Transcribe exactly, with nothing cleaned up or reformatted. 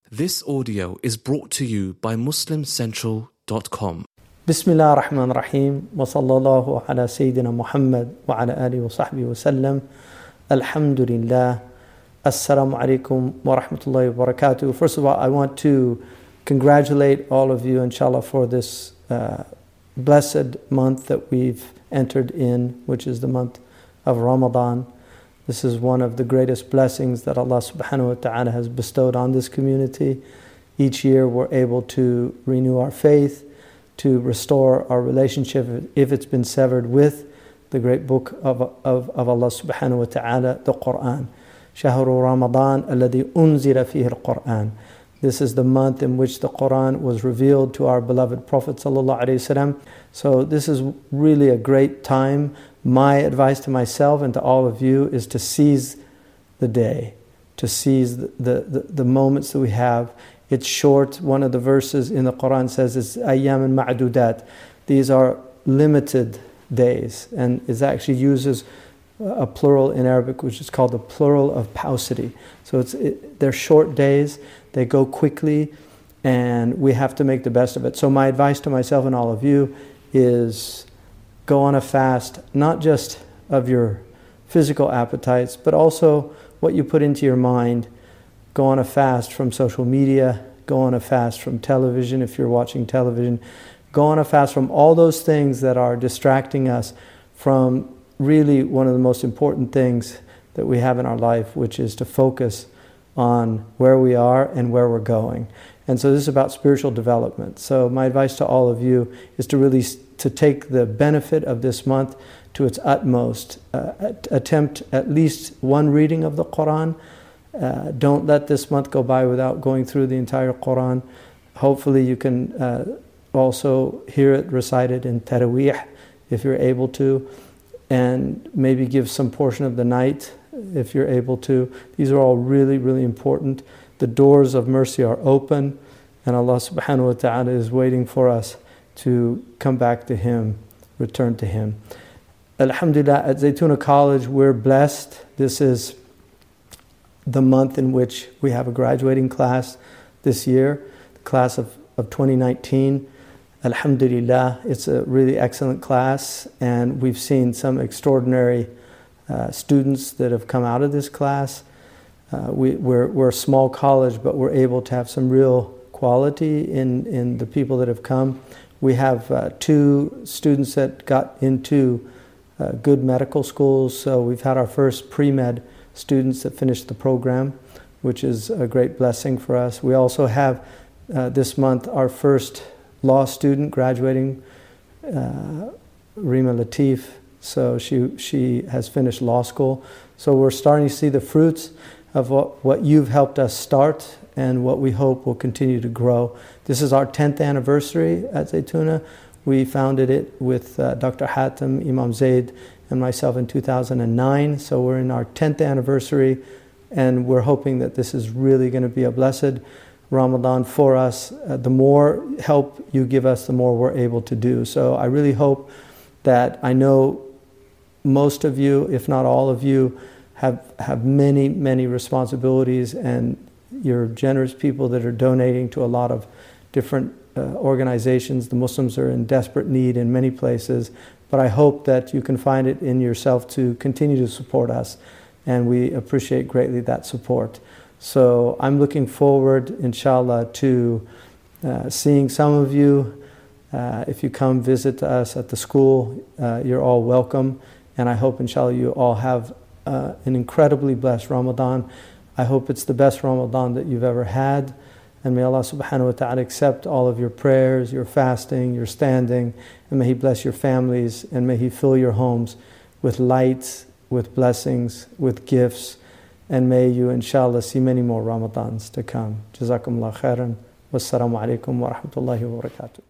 This audio is brought to you by Muslim Central dot com. Bismillah ar-Rahman ar-Rahim. Wa sallallahu ala Sayyidina Muhammad wa ala alihi wa sahbihi wa sallam. Alhamdulillah. Assalamu alaikum wa rahmatullahi wa barakatuh. First of all, I want to congratulate all of you, inshallah, for this uh, blessed month that we've entered in, which is the month of Ramadan. This is one of the greatest blessings that Allah subhanahu wa ta'ala has bestowed on this community. Each year we're able to renew our faith, to restore our relationship if it's been severed with the great book of, of, of Allah subhanahu wa ta'ala, the Quran. Shahru Ramadan alladhi unzila fihi al-Quran. This is the month in which the Quran was revealed to our beloved Prophet sallallahu alaihi wasallam. So this is really a great time. My advice to myself and to all of you is to seize the day, to seize the, the, the, the moments that we have. It's short. One of the verses in the Quran says it's ayyam ma'dudat. These are limited days, and it actually uses a plural in Arabic, which is called the plural of paucity. So it's it, they're short days, they go quickly, and we have to make the best of it. So my advice to myself and all of you is go on a fast, not just of your physical appetites, but also what you put into your mind. Go on a fast from social media, go on a fast from television if you're watching television, go on a fast from all those things that are distracting us from really one of the most important things that we have in our life, which is to focus on where we are and where we're going. And so this is about spiritual development. So my advice to all of you is to really to take the benefit of this month to its utmost. Uh, attempt at least one reading of the Quran. Uh, don't let this month go by without going through the entire Quran. Hopefully you can uh, also hear it recited in Taraweeh if you're able to, and maybe give some portion of the night if you're able to. These are all really, really important. The doors of mercy are open, and Allah subhanahu wa ta'ala is waiting for us to come back to Him, return to Him. Alhamdulillah, at Zaytuna College, we're blessed. This is the month in which we have a graduating class this year, the class of, of twenty nineteen. Alhamdulillah, it's a really excellent class, and we've seen some extraordinary uh, students that have come out of this class. Uh, we, we're, we're a small college, but we're able to have some real quality in, in the people that have come. We have uh, two students that got into uh, good medical schools, so we've had our first pre-med students that finished the program, which is a great blessing for us. We also have uh, this month our first law student graduating, uh, Rima Latif. So she she has finished law school. So we're starting to see the fruits of what, what you've helped us start and what we hope will continue to grow. This is our tenth anniversary at Zaytuna. We founded it with uh, Doctor Hatem, Imam Zaid, and myself in two thousand nine. So we're in our tenth anniversary, and we're hoping that this is really going to be a blessed Ramadan for us. Uh, the more help you give us, the more we're able to do. So I really hope that, I know most of you, if not all of you, have, have many, many responsibilities, and you're generous people that are donating to a lot of different uh, organizations. The Muslims are in desperate need in many places, but I hope that you can find it in yourself to continue to support us, and we appreciate greatly that support. So I'm looking forward, inshallah, to uh, seeing some of you. Uh, if you come visit us at the school, uh, you're all welcome. And I hope, inshallah, you all have uh, an incredibly blessed Ramadan. I hope it's the best Ramadan that you've ever had. And may Allah subhanahu wa ta'ala accept all of your prayers, your fasting, your standing. And may He bless your families. And may He fill your homes with light, with blessings, with gifts. And may you, inshallah, see many more Ramadans to come. Jazakumullah khairan. Wassalamu alaikum wa rahmatullahi wa barakatuh.